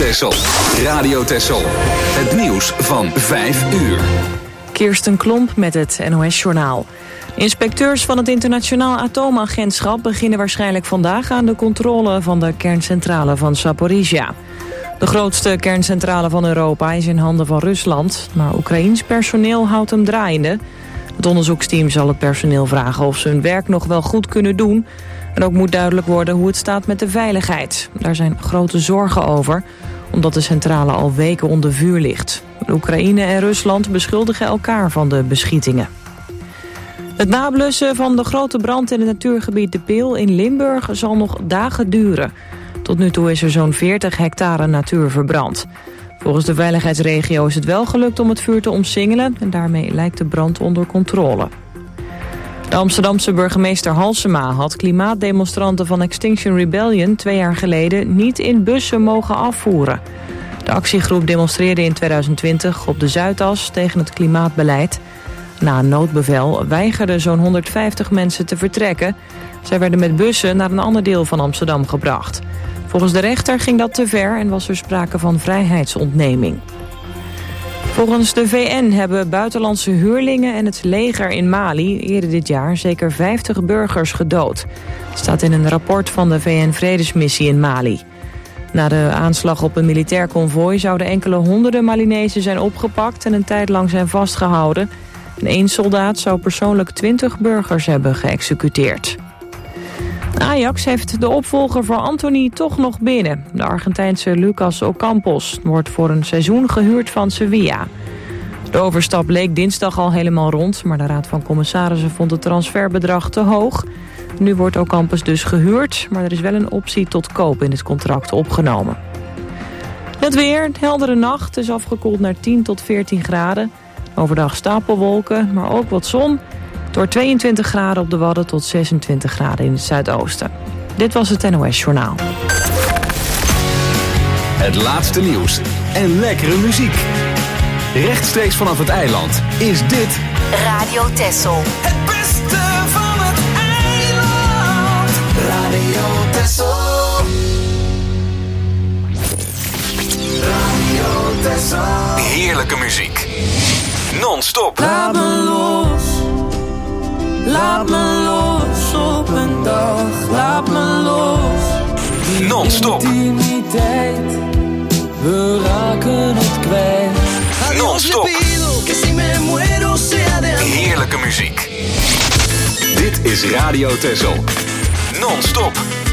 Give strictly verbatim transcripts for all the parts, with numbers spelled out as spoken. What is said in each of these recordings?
Texel. Radio Texel. Het nieuws van vijf uur. Kirsten Klomp met het N O S-journaal. Inspecteurs van het Internationaal Atoomagentschap beginnen waarschijnlijk vandaag aan de controle van de kerncentrale van Zaporizhzhia. De grootste kerncentrale van Europa is in handen van Rusland, maar Oekraïens personeel houdt hem draaiende. Het onderzoeksteam zal het personeel vragen of ze hun werk nog wel goed kunnen doen. En ook moet duidelijk worden hoe het staat met de veiligheid. Daar zijn grote zorgen over, omdat de centrale al weken onder vuur ligt. Oekraïne en Rusland beschuldigen elkaar van de beschietingen. Het nablussen van de grote brand in het natuurgebied De Peel in Limburg zal nog dagen duren. Tot nu toe is er zo'n veertig hectare natuur verbrand. Volgens de veiligheidsregio is het wel gelukt om het vuur te omsingelen en daarmee lijkt de brand onder controle. De Amsterdamse burgemeester Halsema had klimaatdemonstranten van Extinction Rebellion twee jaar geleden niet in bussen mogen afvoeren. De actiegroep demonstreerde in tweeduizend twintig op de Zuidas tegen het klimaatbeleid. Na een noodbevel weigerden zo'n honderdvijftig mensen te vertrekken. Zij werden met bussen naar een ander deel van Amsterdam gebracht. Volgens de rechter ging dat te ver en was er sprake van vrijheidsontneming. Volgens de V N hebben buitenlandse huurlingen en het leger in Mali eerder dit jaar zeker vijftig burgers gedood. Dat staat in een rapport van de V N-vredesmissie in Mali. Na de aanslag op een militair konvooi zouden enkele honderden Malinezen zijn opgepakt en een tijd lang zijn vastgehouden. En één soldaat zou persoonlijk twintig burgers hebben geëxecuteerd. Ajax heeft de opvolger voor Antony toch nog binnen. De Argentijnse Lucas Ocampos wordt voor een seizoen gehuurd van Sevilla. De overstap leek dinsdag al helemaal rond, maar de Raad van Commissarissen vond het transferbedrag te hoog. Nu wordt Ocampos dus gehuurd, maar er is wel een optie tot koop in het contract opgenomen. Het weer, heldere nacht, is afgekoeld naar tien tot veertien graden. Overdag stapelwolken, maar ook wat zon. Door tweeëntwintig graden op de Wadden tot zesentwintig graden in het zuidoosten. Dit was het N O S-journaal. Het laatste nieuws en lekkere muziek. Rechtstreeks vanaf het eiland is dit Radio Texel. Het beste van het eiland. Radio Texel. Radio Texel. heerlijke muziek. Non-stop. Laat me los. Laat me los op een dag. Laat me los. Non-stop. Intimiteit. We raken het kwijt. Non-stop. Heerlijke muziek. Dit is Radio Texel. Non-stop.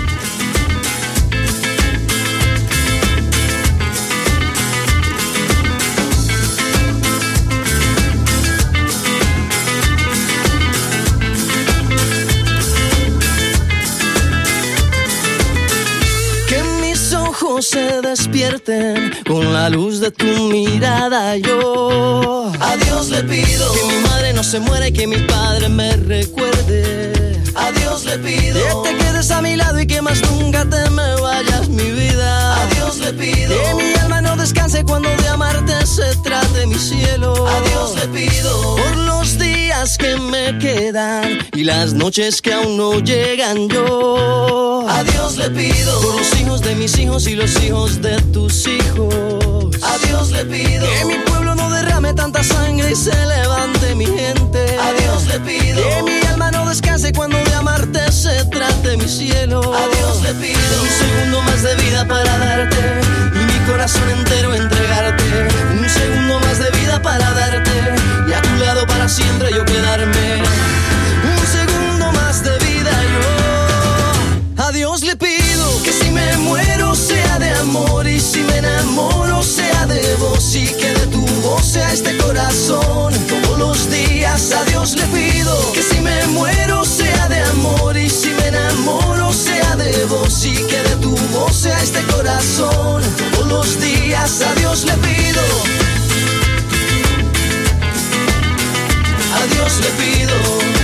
Se despierten con la luz de tu mirada. Yo a Dios le pido que mi madre no se muera y que mi padre me recuerde. A Dios le pido que te quedes a mi lado y que más nunca te me vayas, mi vida. A Dios le pido que mi alma no descanse cuando de amarte se trate, mi cielo. A Dios le pido por los días que me quedan y las noches que aún no llegan. Yo a Dios le pido por los hijos de mis hijos y los hijos de tus hijos. A Dios le pido que mi pueblo no derrame tanta sangre y se levante mi gente. A Dios le pido que mi alma no descanse cuando de amarte se trate, mi cielo. A Dios le pido un segundo más de vida para darte y mi corazón entero entregarte. Un segundo más de vida para darte y a tu lado para siempre yo quedarme. Un segundo más de vida yo a Dios le pido que si me muero sea de amor y si me enamoro sea de vos y que de tu voz sea este corazón todos los días. A Dios le pido que si me muero sea de amor y si me enamoro sea de vos y que de tu voz sea este corazón todos los días. A Dios le pido. A Dios le pido.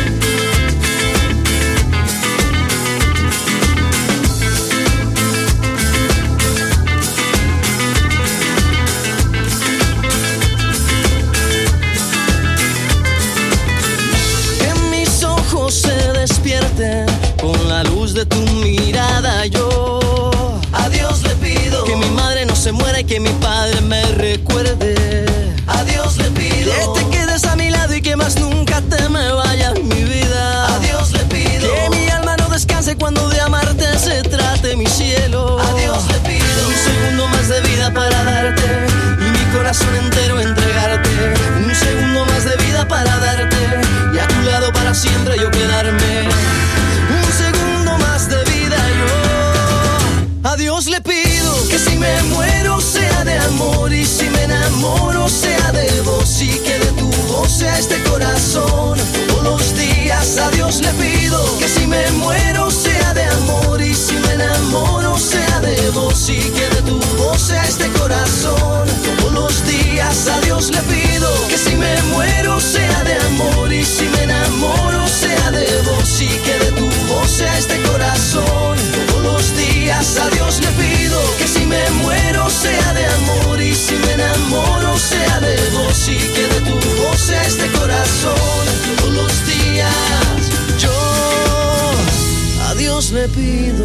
Con la luz de tu mirada yo a Dios le pido que mi madre no se muera y que mi padre me recuerde. A Dios le pido que te quedes a mi lado y que más nunca te me vayas, mi vida. A Dios le pido que mi alma no descanse cuando de amarte se trate, mi cielo. A Dios le pido un segundo más de vida para darte y mi corazón entero entregarte. Un segundo más de vida para darte y a tu lado para siempre yo quedarme. Un segundo más de vida yo. A Dios le pido que si me muero sea de amor y si me enamoro sea de vos y que de tu voz sea este corazón todos los días. A Dios le pido que si me muero sea de amor y si me enamoro sea de vos y que de tu voz sea este corazón todos los días. A Dios le pido que si me muero sea de amor y si me enamoro sea de vos y que de tu voz sea este corazón todos los días. A Dios le pido que si me muero sea de amor y si me enamoro sea de vos y que de tu voz sea este corazón todos los días. Yo a Dios le pido.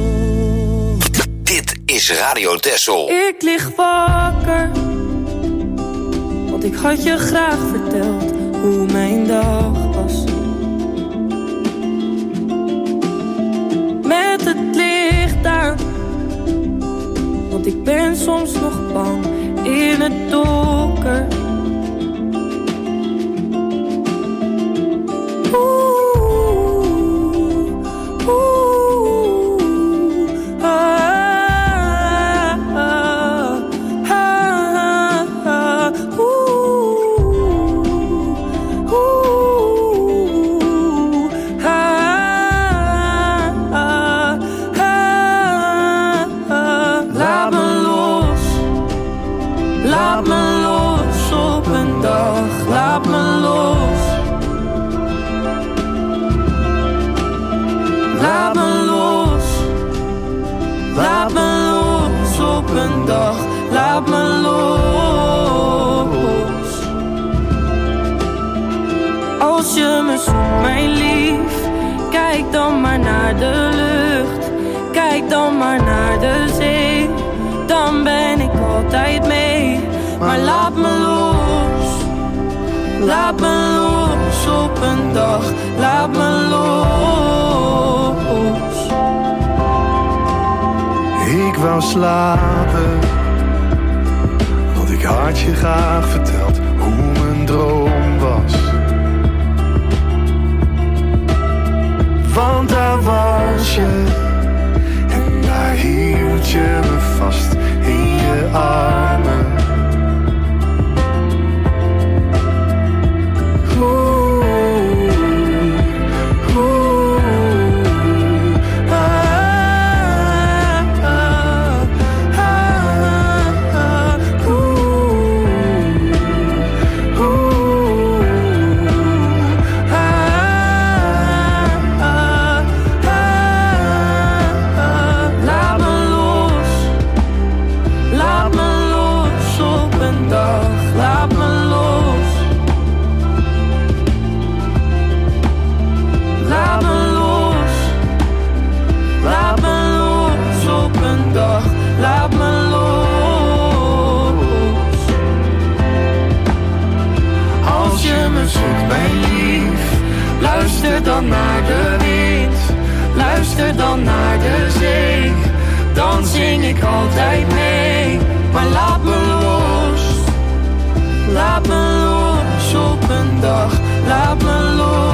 Dit is Radio Texel. Ik lig wakker, want ik had je graag verteld hoe mijn dag was. Met het licht uit, want ik ben soms nog bang in het donker. Laat me los. Als je me zoekt, mijn lief, kijk dan maar naar de lucht. Kijk dan maar naar de zee. Dan ben ik altijd mee. Maar laat me los. Laat me los op een dag. Laat me los. Ik wou slapen, want ik had je graag verteld hoe mijn droom was. Want daar was je, en daar hield je me vast in je armen. Luister dan naar de wind, luister dan naar de zee. Dan zing ik altijd mee, maar laat me los. Laat me los op een dag, laat me los.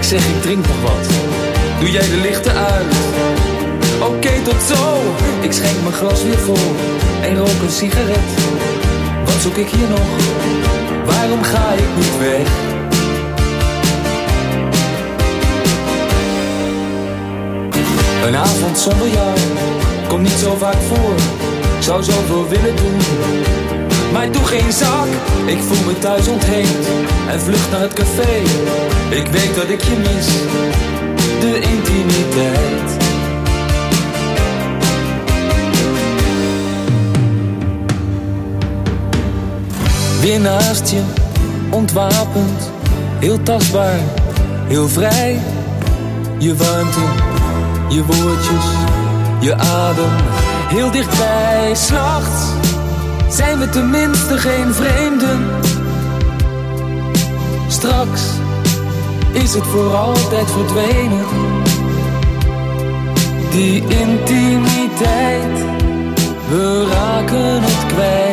zeg, ik drink nog wat. Doe jij de lichten uit? Oké, okay, tot zo. Ik schenk mijn glas weer vol en rook een sigaret. Wat zoek ik hier nog? Waarom ga ik niet weg? Een avond zonder jou komt niet zo vaak voor. Ik zou zoveel willen doen, maar ik doe geen zak. Ik voel me thuis ontheemd en vlucht naar het café. Ik weet dat ik je mis, de intimiteit. Weer naast je, ontwapend, heel tastbaar, heel vrij. Je warmte, je woordjes, je adem, heel dichtbij. 's Nachts zijn we tenminste geen vreemden. Straks is het voor altijd verdwenen. Die intimiteit, we raken het kwijt.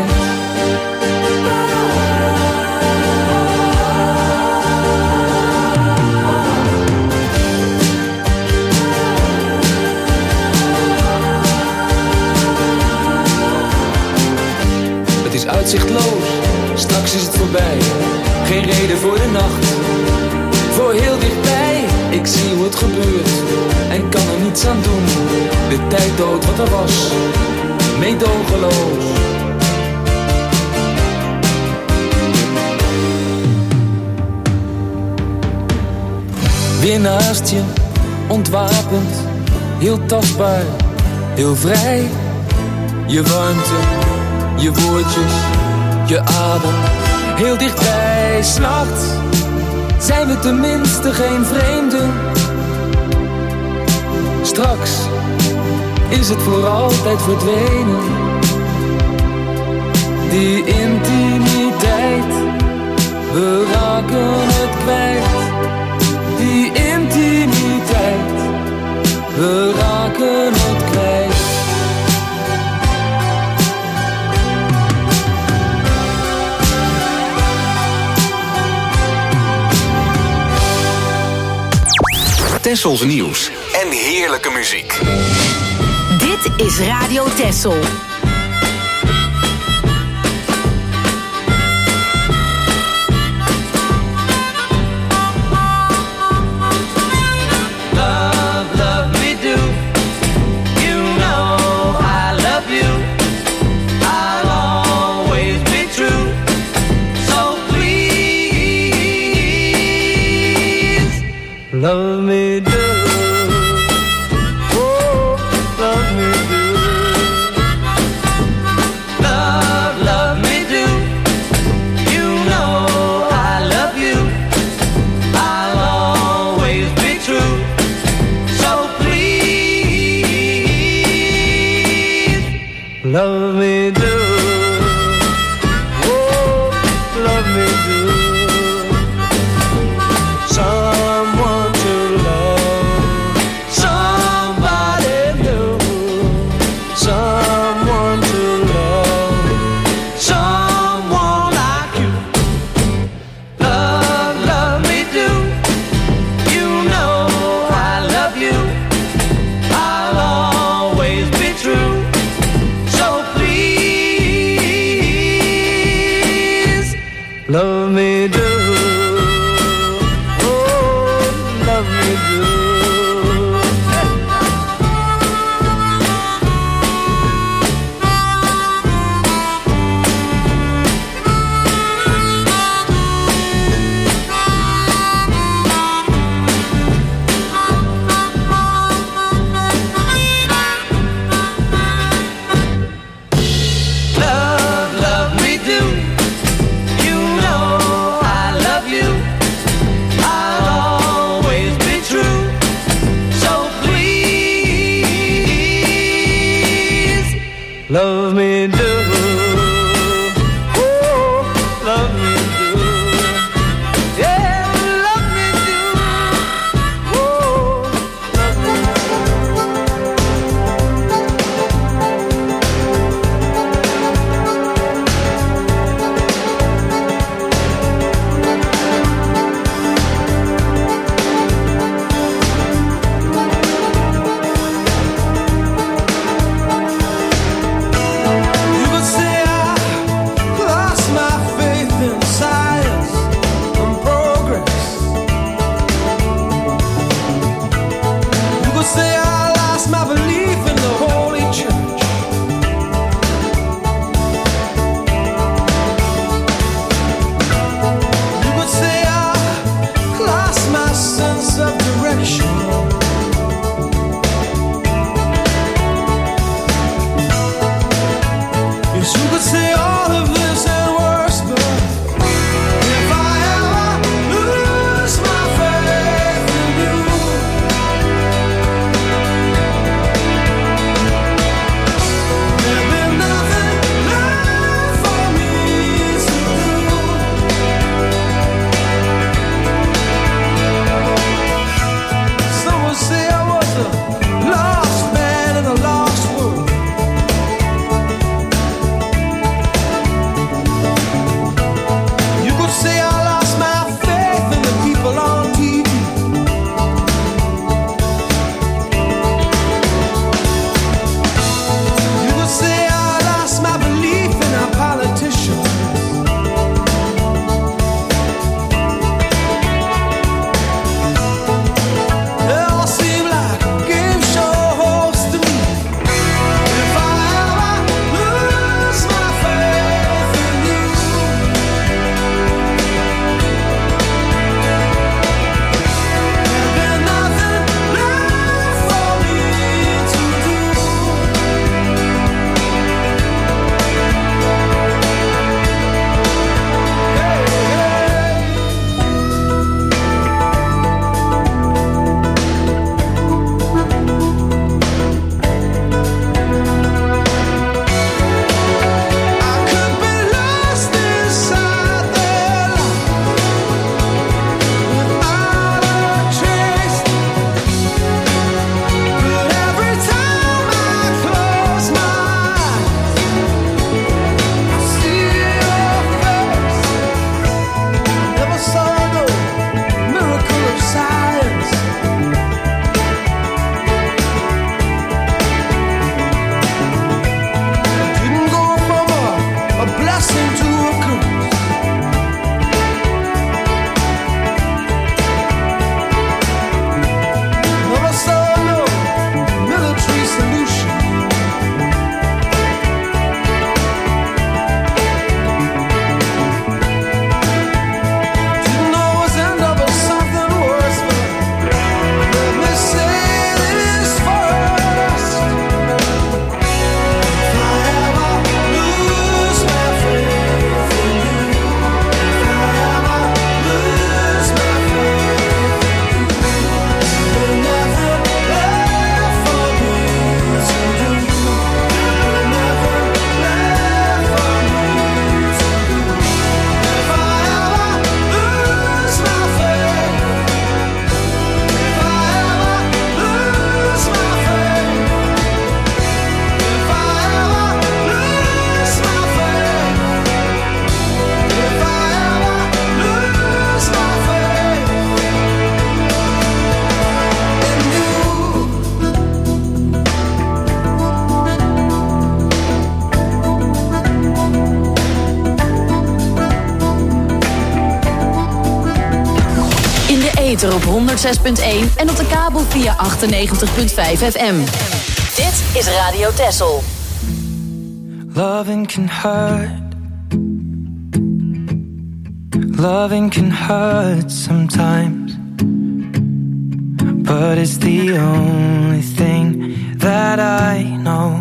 Uitzichtloos, straks is het voorbij. Geen reden voor de nacht, voor heel dichtbij. Ik zie hoe het gebeurt en kan er niets aan doen. De tijd dood wat er was, meedogenloos. Weer naast je, ontwapend, heel tastbaar, heel vrij. Je warmte, je woordjes, je adem, heel dichtbij. 's Nachts zijn we tenminste geen vreemden. Straks is het voor altijd verdwenen. Die intimiteit, we raken het kwijt. Die intimiteit, we raken het kwijt. Tessels nieuws en heerlijke muziek. Dit is Radio Tessel. Love me do, oh, love me do. Love, love me do. You know I love you. I'll always be true. So please, love me do, oh, love me do. Someone to love, somebody new. Someone to love, someone like you. Love, love me do. You know I love you. I'll always be true. So please. ether op honderd zes punt één en op de kabel via achtennegentig komma vijf F M. Dit is Radio Texel. Loving can hurt. Loving can hurt sometimes, but it's the only thing that I know.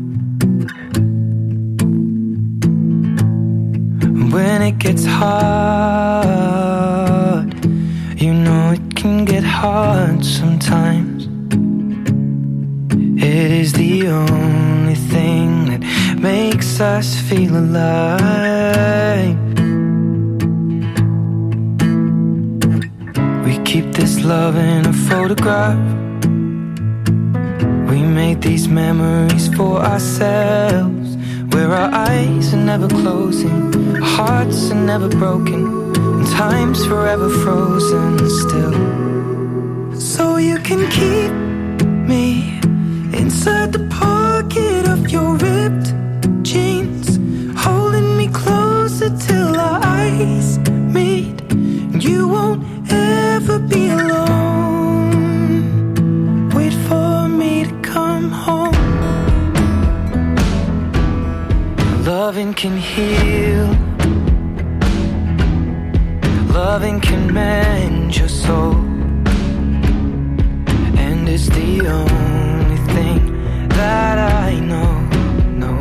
When it gets hard, you know it can get hard sometimes. It is the only thing that makes us feel alive. We keep this love in a photograph. We made these memories for ourselves, where our eyes are never closing, our hearts are never broken, and time's forever frozen still. So you can keep me inside the pocket of your ripped jeans, holding me closer till our eyes meet. You won't ever be alone. Wait for me to come home. Loving can heal. Loving can mend your soul. And it's the only thing that I know, no.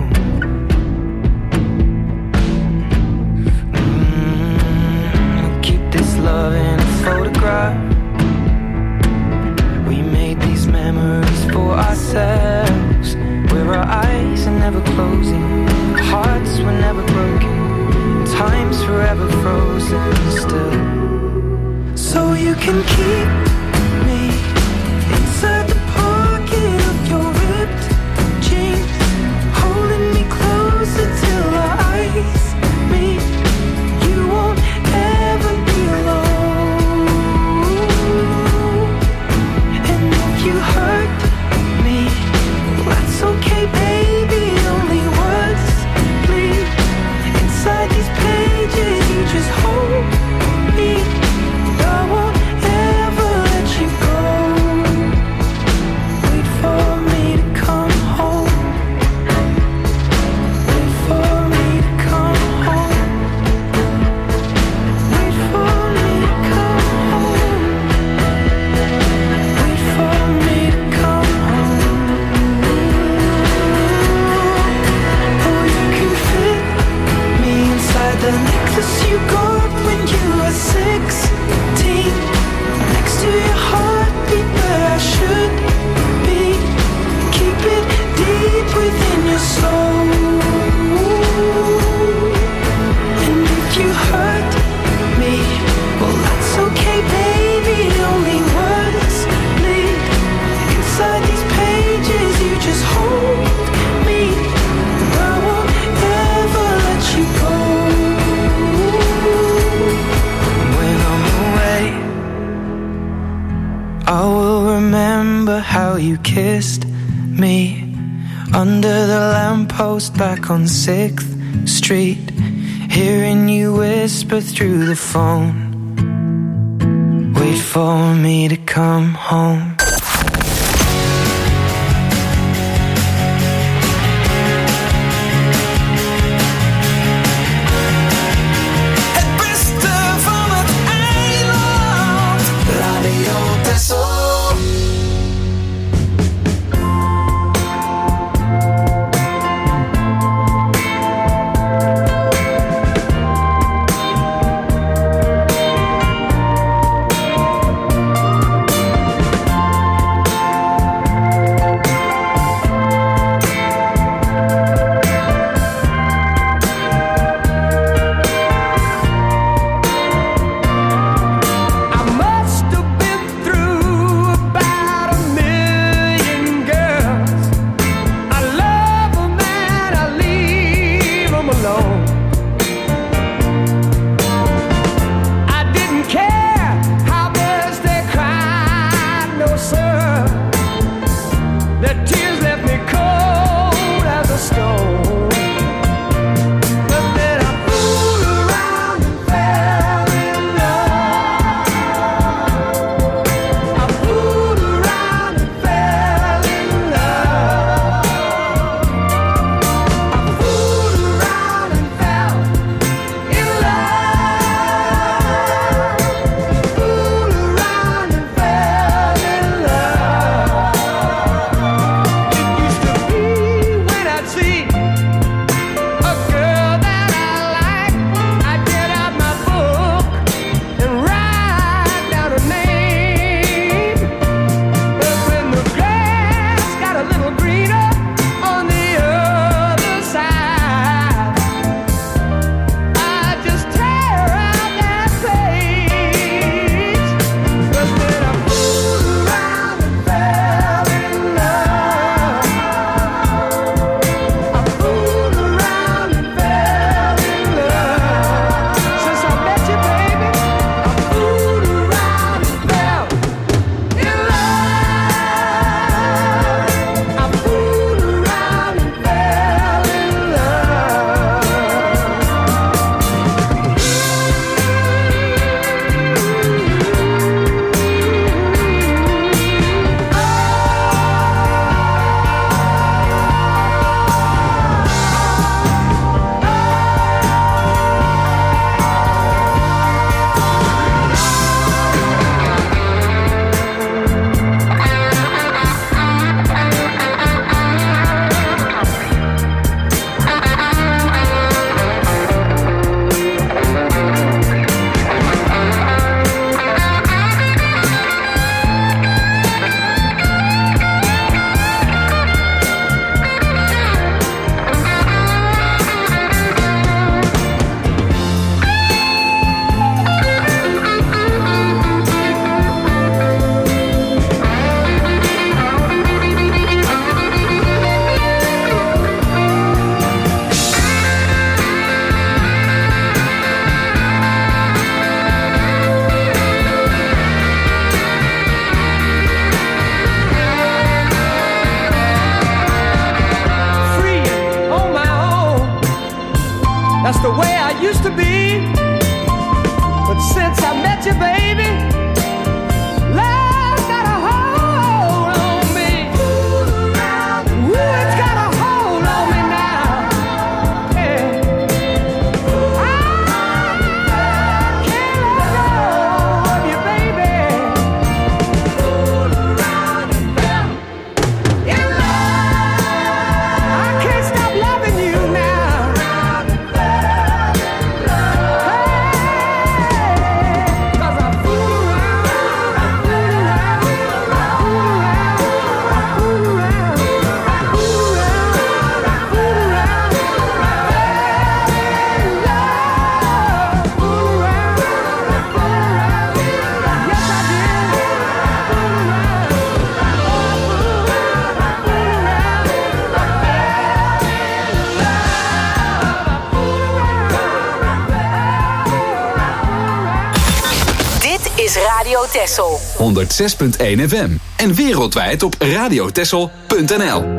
Mm, we'll keep this love in a photograph. We made these memories for ourselves, where our eyes are never closing, hearts were never broken, time's forever frozen still. So you can keep me inside the pocket of your ripped jeans, holding me closer till our eyes meet. You won't ever be alone. And if you hurt me, well, that's okay, baby. Only words bleed inside these pages. You just hold me. I won't ever let you go. Wait for me to come home. Wait for me to come home. Wait for me to come home. Wait for me to come home. Oh, you can fit me inside the necklace you got when you were sixteen, next to your heartbeat where I should be. Keep it deep within your soul. And if you hurt me, well, that's okay, baby. Only words bleed inside these pages. You just hold me. I won't ever let you go. When I'm away, I will remember how you kissed me under the lamppost back on sixth Street, hearing you whisper through the phone. Wait for me to come home. Het beste van het eiland, Radio Texel. Texel. honderd zes punt één F M. En wereldwijd op radiotexel punt n l.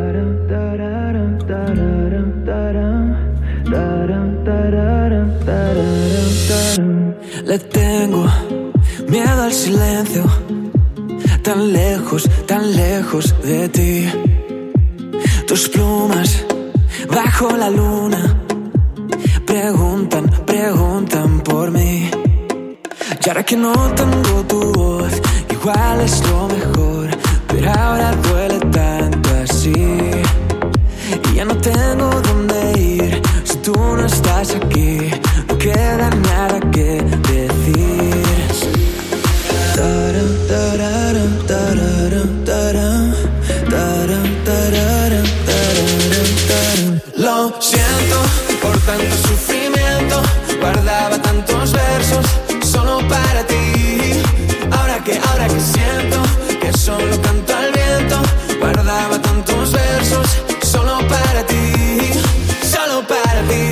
Le tengo miedo al silencio, tan lejos, tan lejos de ti. Tus plumas bajo la luna preguntan, preguntan por mí. Y ahora que no tengo tu voz, igual es lo mejor, pero ahora duele tanto así. Y ya no tengo dónde ir si tú no estás aquí. No queda nada que decir. Taran, tararan, tararan, taran, taran, tararan, tararan, taran. Lo siento por tanto sufrimiento, guardaba tantos versos solo para ti. Ahora que, ahora que siento que solo canto al viento, guardaba tantos versos solo para ti, solo para ti.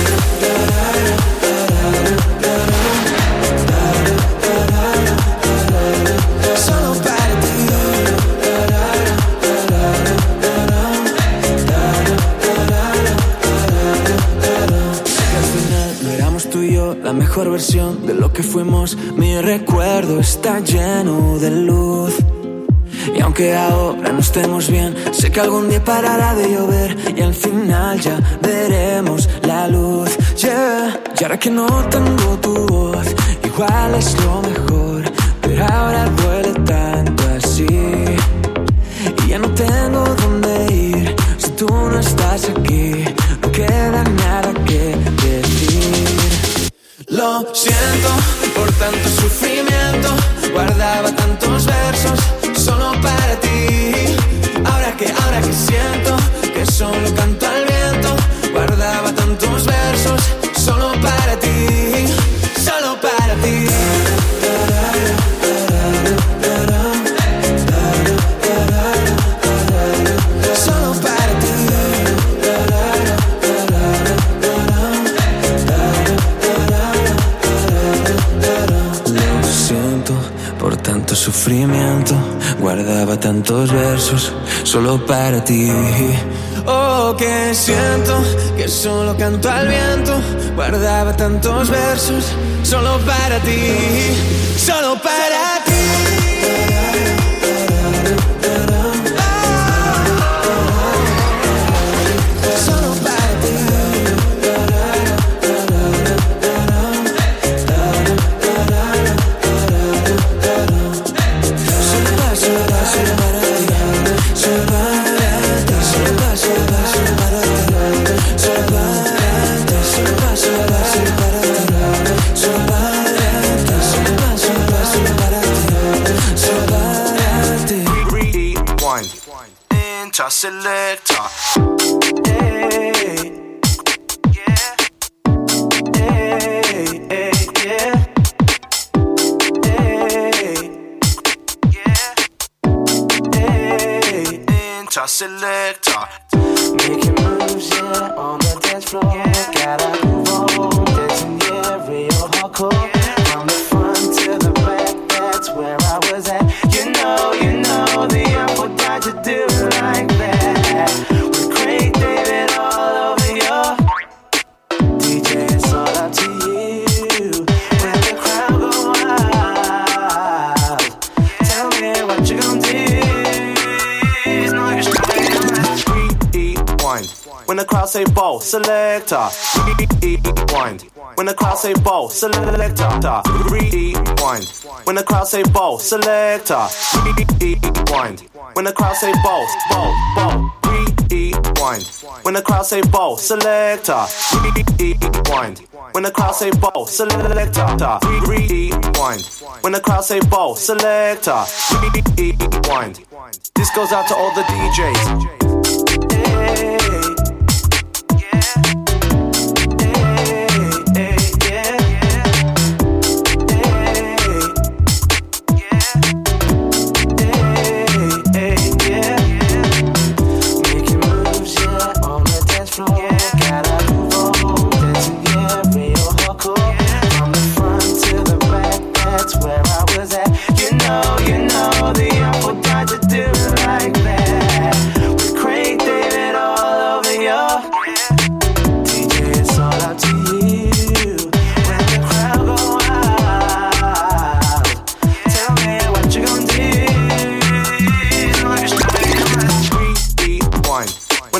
Solo para ti. Que al final no éramos tú y yo la mejor versión de lo que fuimos. Mi recuerdo está lleno de luz. Y aunque ahora no estemos bien, sé que algún día parará de llover y al final ya veremos la luz, yeah. Y ahora que no tengo tu voz, igual es lo mejor, pero ahora duele tanto así. Y ya no tengo dónde ir si tú no estás aquí. No queda nada que decir. Lo siento por tanto sufrimiento, guardaba tantos versos solo para ti. Ahora que, ahora que siento que solo canto al viento, guardaba tantos versos solo para ti, solo para ti. Solo para ti. Lo siento por tanto sufrimiento, guardaba tantos versos solo para ti. Oh, que siento que solo canto al viento, guardaba tantos versos solo para ti, solo para ti. Selector. Hey, yeah. Hey, hey, yeah. Hey, yeah. Hey, Interselector. Making moves, yeah, on the dance floor. Yeah. Gotta move on, dancing, yeah, real hardcore. Yeah. From the front to the back, that's where I was at. You know, you know, the apple died to do it like that. With Craig David all over your D J, it's all up to you. When the crowd go wild, tell me what you gon' do. It's not rewind. When the crowd say ball, selector. Rewind. When the crowd say ball, selector. Rewind. When the crowd say ball, selector. Rewind. When the crowd say ball, ball, ball. Rewind. When the crowd say ball, selector. Rewind. When the crowd say ball, selector. Rewind. When the crowd say ball, selector. Rewind. This goes out to all the D Js. Hey. Where I was at, you know.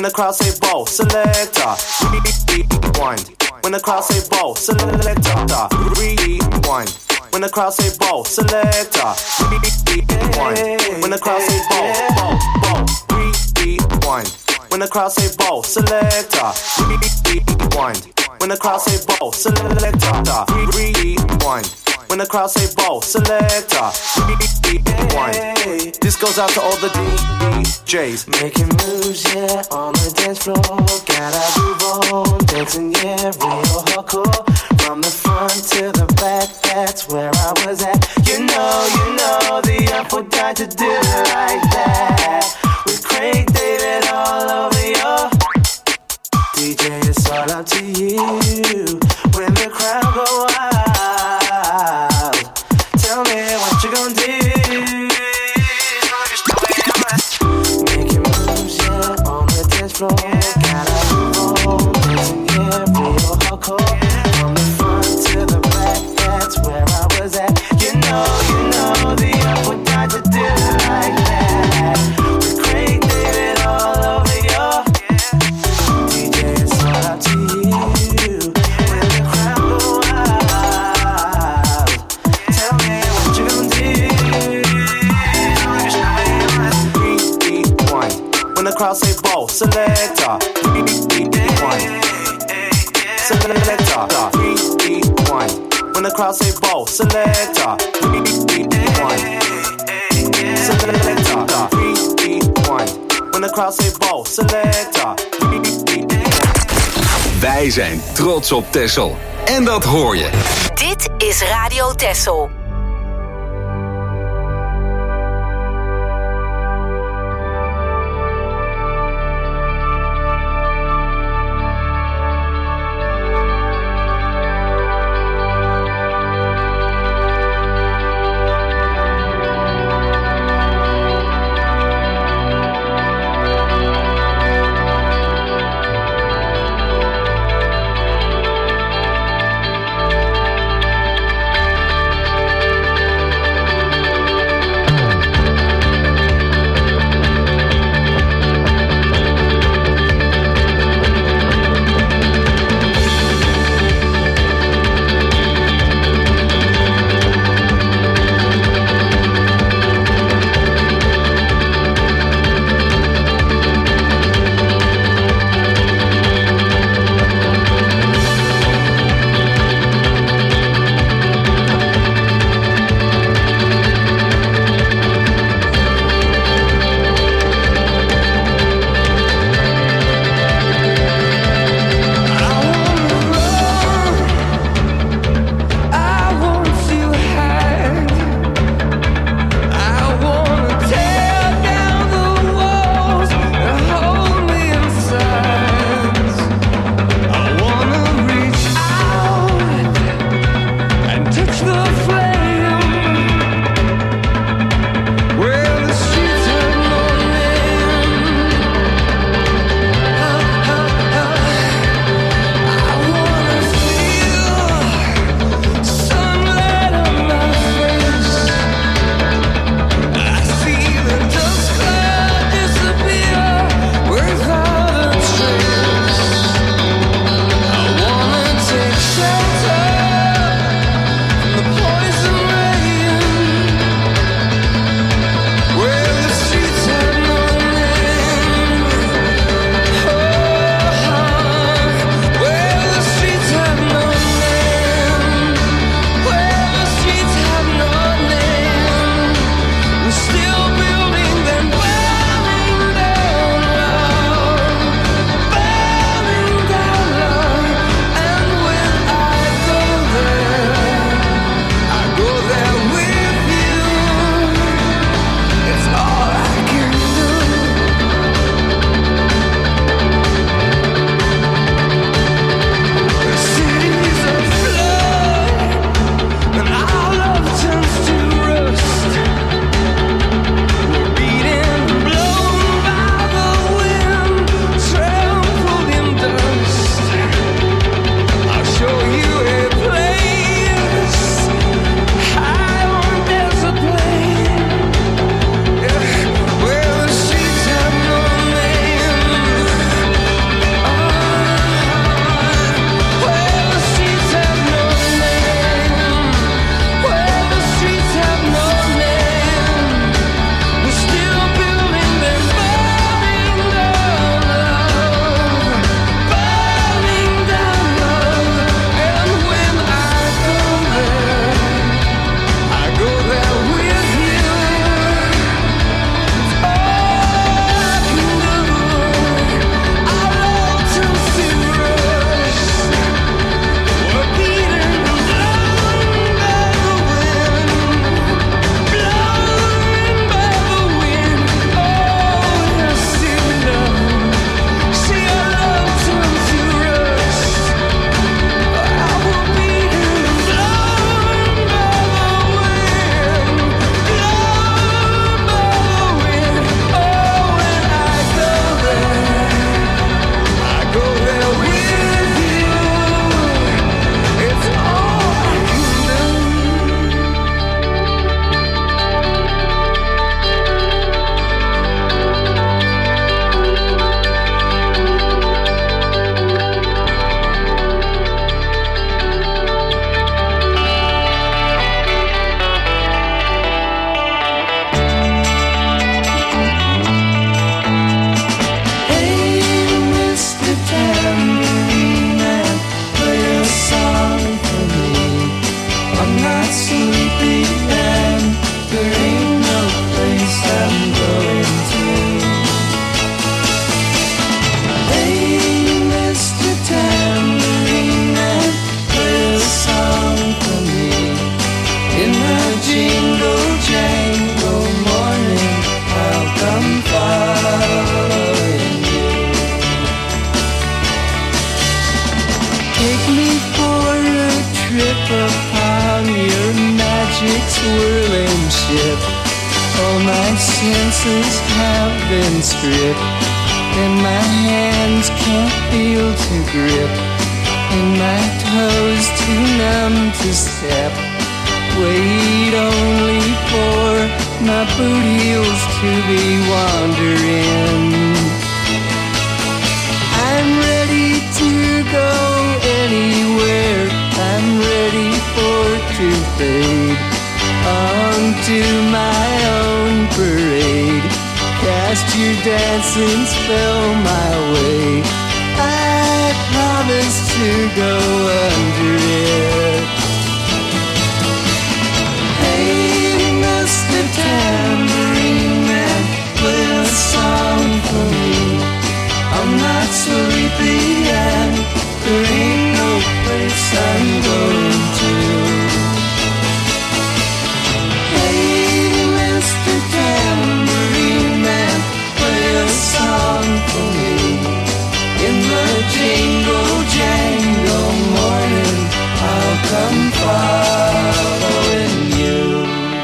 the crowd say ball, selector, rewind. When the crowd say ball, selector, rewind. When the crowd say ball, selector, rewind. When the crowd say ball, ball, ball, rewind. When the crowd say ball, selector, rewind. When the crowd say ball, selector, rewind. When the crowd say ball, selector, rewind. This goes out to all the D Js making moves, yeah, on the dance floor. Gotta move on, dancing, yeah, real hardcore. From the front to the back, that's where I was at. You know, you know, the up would die to do it like that. With Craig David all over your D J, it's all up to you. When the crowd go wild, tell me what you gonna do. Making moves, yeah, on the dance floor. Gotta move on, dancing, yeah, real hardcore. From the front to the back, that's where I was at. You know, you know, the up would die to do it like that. With Craig David all over your D J, it's all up to you. When the crowd go wild, tell me what you gonna do. Rewind. When the crowd say ball, selector, rewind. Selector, rewind. When the crowd say ball, selector, rewind. Selector, rewind. When the crowd say ball, selector, rewind. Wij zijn trots op Texel. En dat hoor je. Dit is Radio Texel. senses have been stripped, and my hands can't feel to grip, and my toes too numb to step. Wait only for my boot heels to be wandering. I'm ready to go anywhere, I'm ready for to fade onto my own parade. Cast your dancing spell my way, I promise to go under it. Hey, Mister Tambourine Man, play a song for me. I'm not sleepy and there ain't no place I'm going to. Hey, Mister Tambourine Man, play a song for me. In the jingle jangle morning, I'll come following you.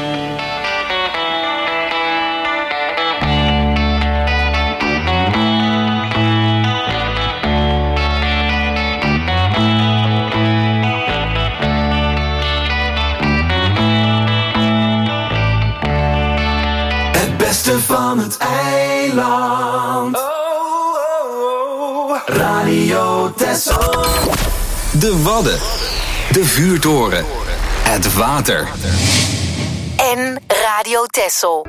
Het beste van het eiland. Oh, oh, oh. Radio Texel. De Wadden. De vuurtoren. Het water. En Radio Texel.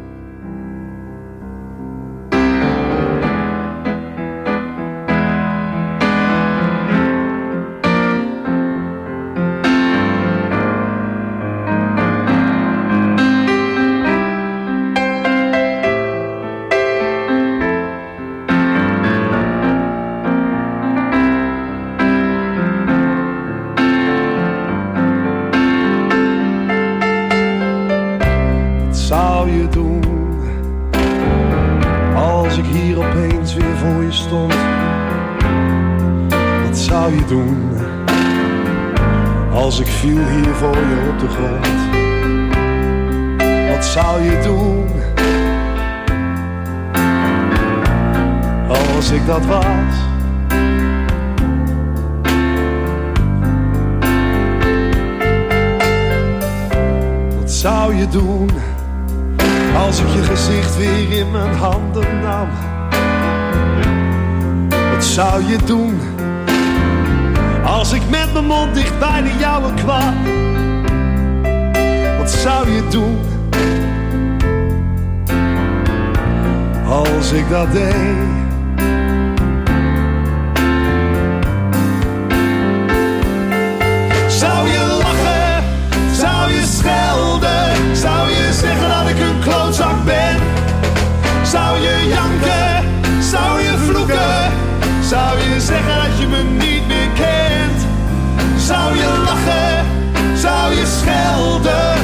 Doen als ik viel hier voor je op de grond? Wat zou je doen als ik dat was? Wat zou je doen als ik je gezicht weer in mijn handen nam? Wat zou je doen als ik met mijn mond dicht bij de jouwe kwam? Wat zou je doen als ik dat deed? Zou je lachen? Zou je schelden? Zou je zeggen dat ik een klootzak ben? Zou je janken? Zou je vloeken? Zou je zeggen dat je me niet meer kent? Zou je lachen? Zou je schelden?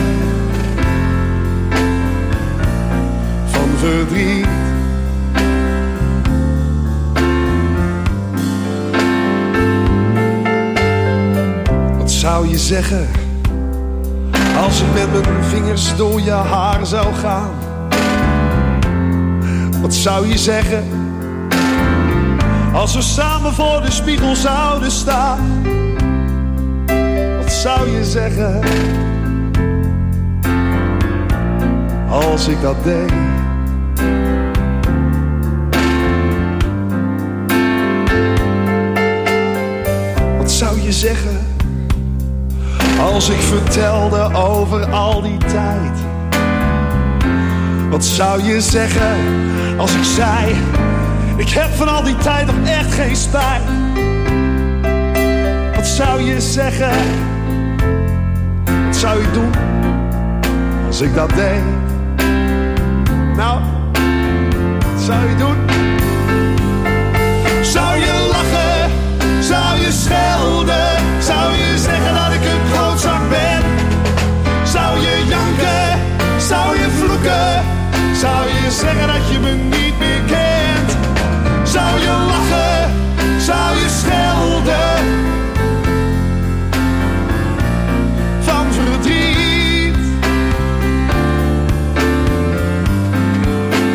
Van verdriet. Wat zou je zeggen als ik met mijn vingers door je haar zou gaan? Wat zou je zeggen als we samen voor de spiegel zouden staan? Wat zou je zeggen als ik dat deed? Wat zou je zeggen als ik vertelde over al die tijd? Wat zou je zeggen als ik zei: ik heb van al die tijd nog echt geen spijt? Wat zou je zeggen? Wat zou je doen als ik dat deed? Nou, wat zou je doen? Zou je lachen? Zou je schelden? Zou je zeggen dat ik een klootzak ben? Zou je janken? Zou je vloeken? Zou je zeggen dat je me niet meer kent? Zou je lachen? Zou je schelden? Van verdriet.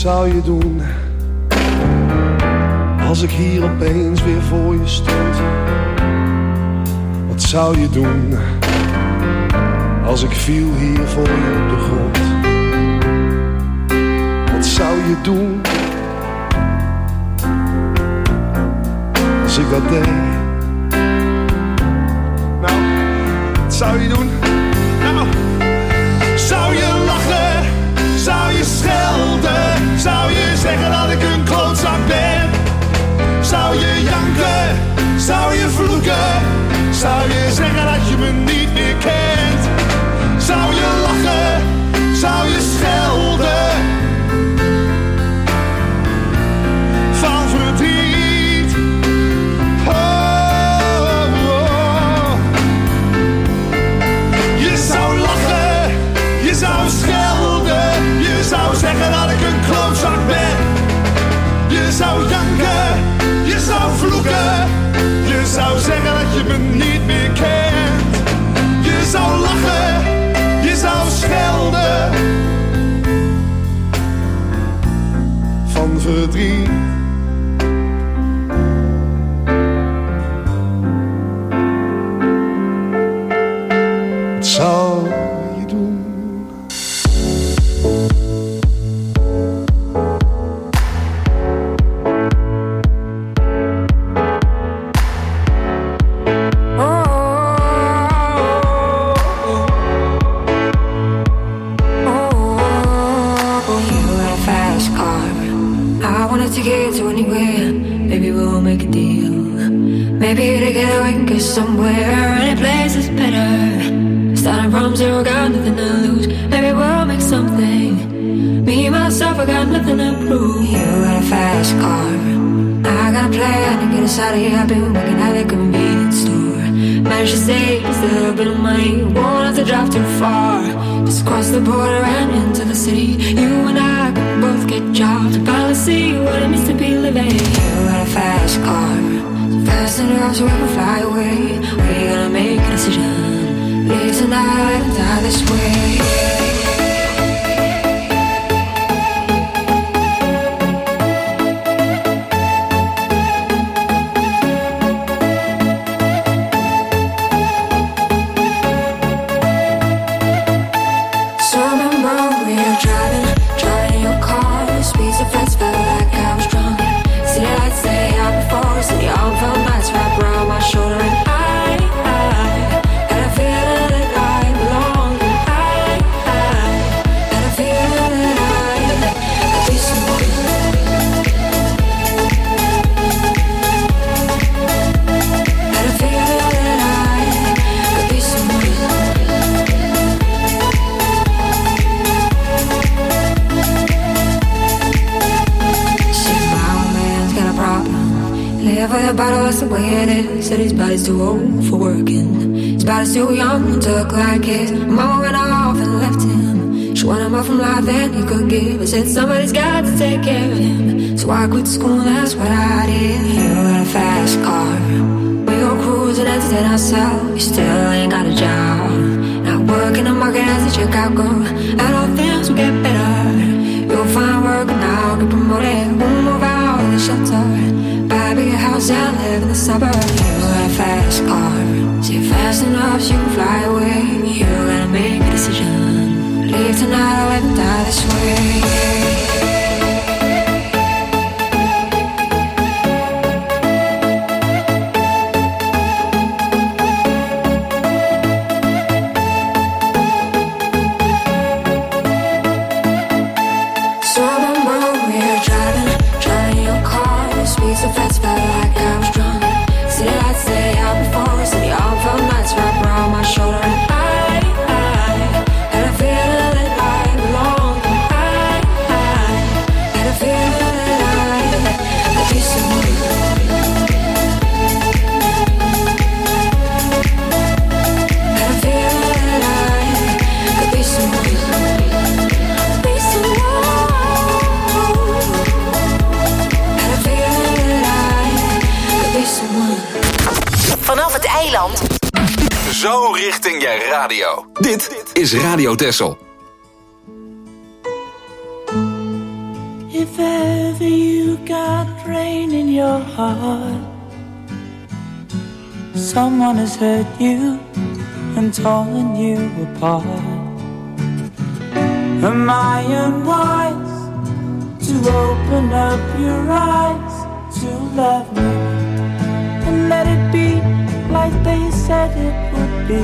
zou je doen als ik hier opeens weer voor je stond? Wat zou je doen als ik viel hier voor je op de grond? Wat zou je doen als ik dat deed? Nou, wat zou je doen? Nou, zou je lachen? Zou je schelden? Zou je zeggen dat ik een klootzak ben? Zou je janken? Zou je vloeken? Zou je zeggen dat je me niet meer kent? Zou je lachen? Zou je schelden? Van verdriet. Oh, oh. Je zou lachen, je zou schelden, je zou zeggen dat ik een klootzak ben. Je zou janken, je zou vloeken, je zou zeggen dat je me niet meer kent. Je zou lachen, je zou schelden. Van verdriet. Wat zou je doen? Somewhere, any place is better. Starting from zero, got nothing to lose. Maybe we'll make something. Me, myself, I got nothing to prove. You got a fast car, I got a plan to get us out of here. I've been working at the convenience store. Managed to save just a little bit of money. Won't have to drive too far. Just cross the border and into the city. You and I can both get jobs and finally see what it means to be living. You got a fast car, fast enough so we can fly away. We're gonna make a decision. Leave tonight and die this way. The way it is, said his body's too old for working. His body's too young to look like his. Mama went off and left him. She wanted more from life than he could give. I said somebody's got to take care of him. So I quit school, that's what I did. You got a fast car, we go cruising, entertain ourselves. You still ain't got a job, not working the market as a checkout girl. And all things will get better. You'll find work and I'll get promoted. We'll move out of the shelter, buy a bigger house and live in the suburbs. You got a fast car, so you're fast enough so you can fly away. You gotta make a decision. Leave tonight or let me die this way. Zo richting je radio. Dit is Radio Texel. In If ever you got rain in your heart, someone has hurt you and torn you apart. Am I unwise to open up your eyes to love me and let it be like they said it would be?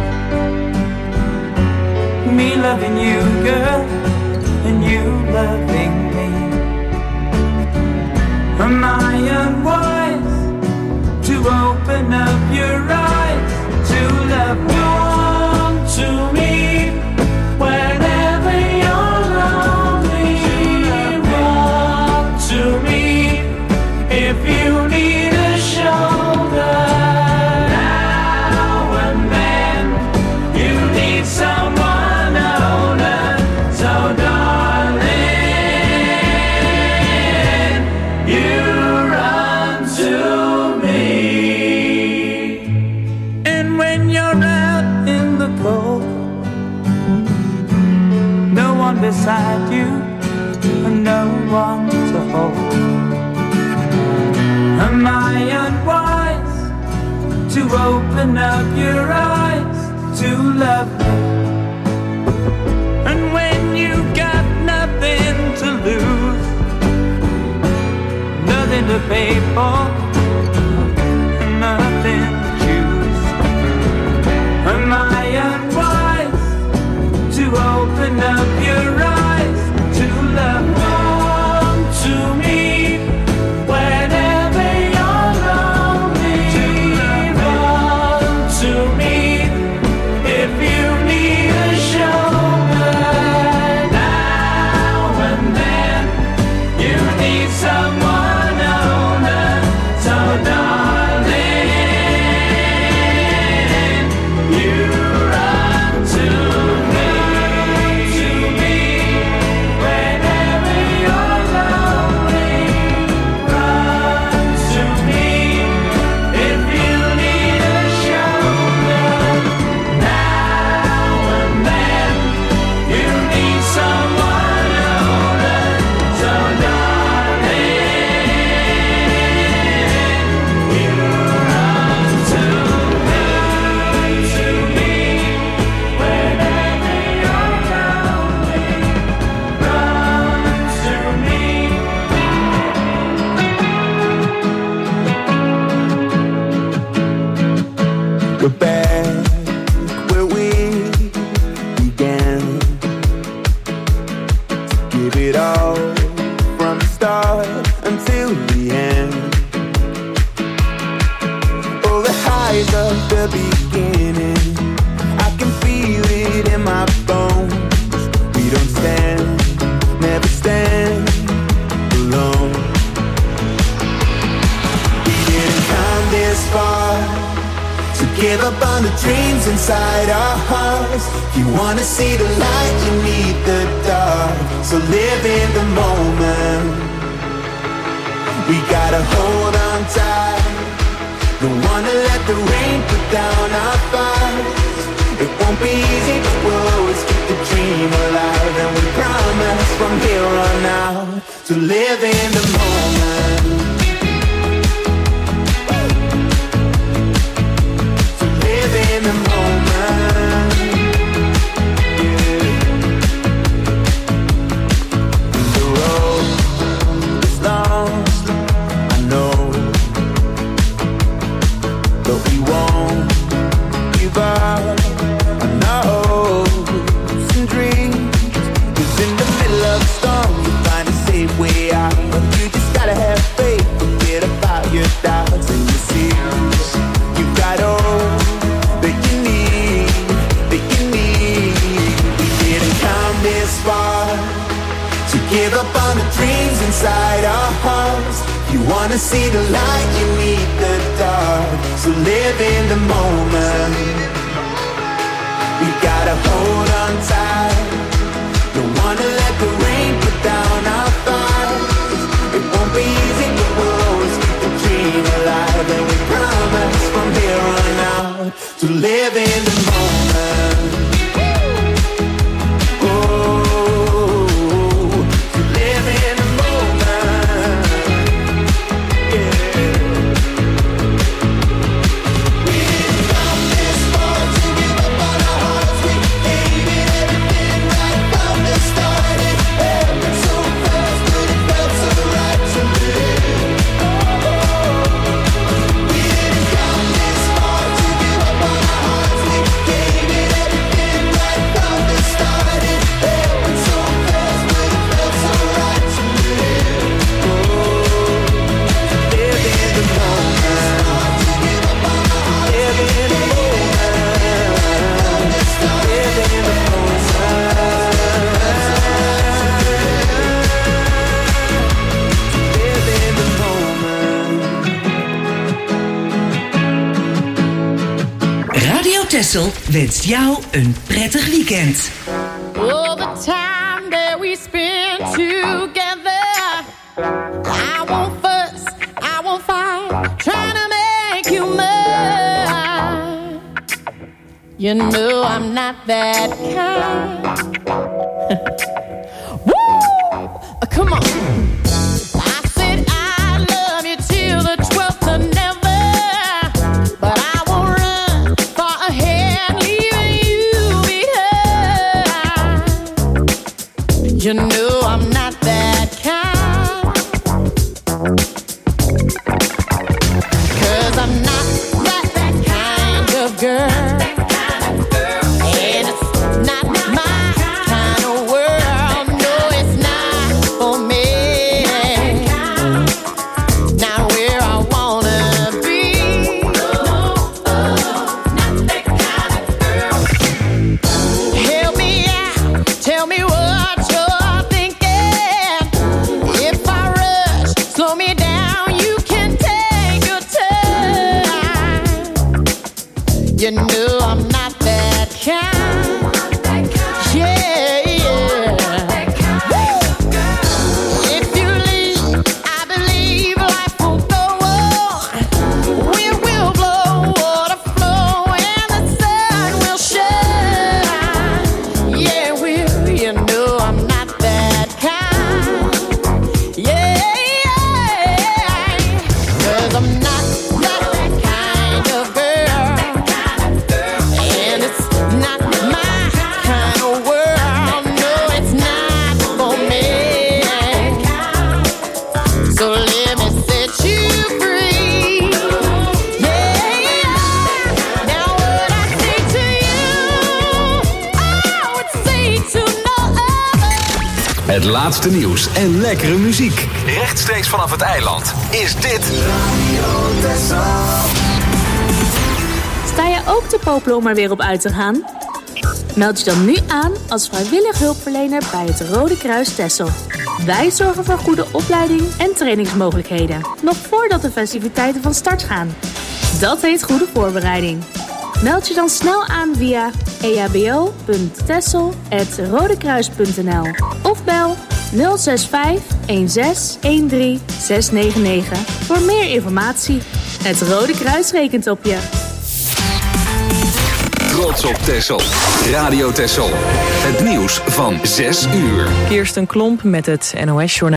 Me loving you, girl, and you loving me. Am I unwise to open up your eyes to love me? Come to me whenever you're lonely. Run to me if you need a shoulder. Now and then you need someone older. So darling, you run to me. And when you're out in the cold, no one beside you and no one to hold. Am I unwise to open up your eyes to love me? And when you got nothing to lose, nothing to pay for, nothing to choose, am I unwise to open up your eyes to love me? Come to me whenever you're lonely. Run to me if you need a shoulder. Now and then you need someone older. So darling, you run to me, to me whenever you're lonely. Run to me if you need a shoulder. Now and then you need someone older. So darling, you run to me, to me whenever you're lonely. Run to me. We're back where we began. Give it all from the start until the end. Oh, the highs of the beginning, I can feel it in my bones. We don't stand, never stand alone. We didn't come this far to give up on the dreams inside our hearts. If you wanna see the light, you need the dark. So live in the moment. We gotta hold on tight. Don't wanna let the rain put down our fight. It won't be easy, but we'll always keep the dream alive. And we promise from here on out to live in the moment. Live in the moment, yeah. The road is long, I know, but we won't give up on our hopes and dreams. 'Cause in the middle of the storm, you find a safe way out. You just gotta have faith, forget about your doubts, and you see you've got all that you need, that you need. We didn't come this far to give up on the dreams inside our hearts. You wanna see the light, you need the dark. So live in the moment. We gotta hold on tight. Don't wanna let the rain put down our fight. It won't be easy, but we'll always keep the dream alive. And we promise from here on out to live in the moment. Oh, to live in the moment. Texel wenst jou een prettig weekend. All the time that we spend together, I won't fuss, I won't fight, trying to make you mine. You know I'm not that kind. Woo! Come on. I said I love you till the twelfth of never, but I won't run far ahead, leaving you behind. You know I'm not that kind, 'cause I'm not that, that kind of girl. You know I'm not that kind. Yeah, yeah. If you leave, I believe life will go on. Wind will blow, water flow, and the sun will shine. Yeah, will. You know I'm not that kind. Yeah, yeah. 'Cause I'm not that kind of girl. Het laatste nieuws en lekkere muziek. Rechtstreeks vanaf het eiland is dit Radio Texel. Sta je ook te popelen om er weer op uit te gaan? Meld je dan nu aan als vrijwillig hulpverlener bij het Rode Kruis Texel. Wij zorgen voor goede opleiding en trainingsmogelijkheden, nog voordat de festiviteiten van start gaan. Dat heet goede voorbereiding. Meld je dan snel aan via e h b o punt texel apenstaartje rodekruis punt n l of bel nul zes vijf een zes een drie zes negen negen voor meer informatie. Het Rode Kruis rekent op je. Trots op Texel. Radio Texel. Het nieuws van zes uur. Kirsten Klomp met het N O S Journaal.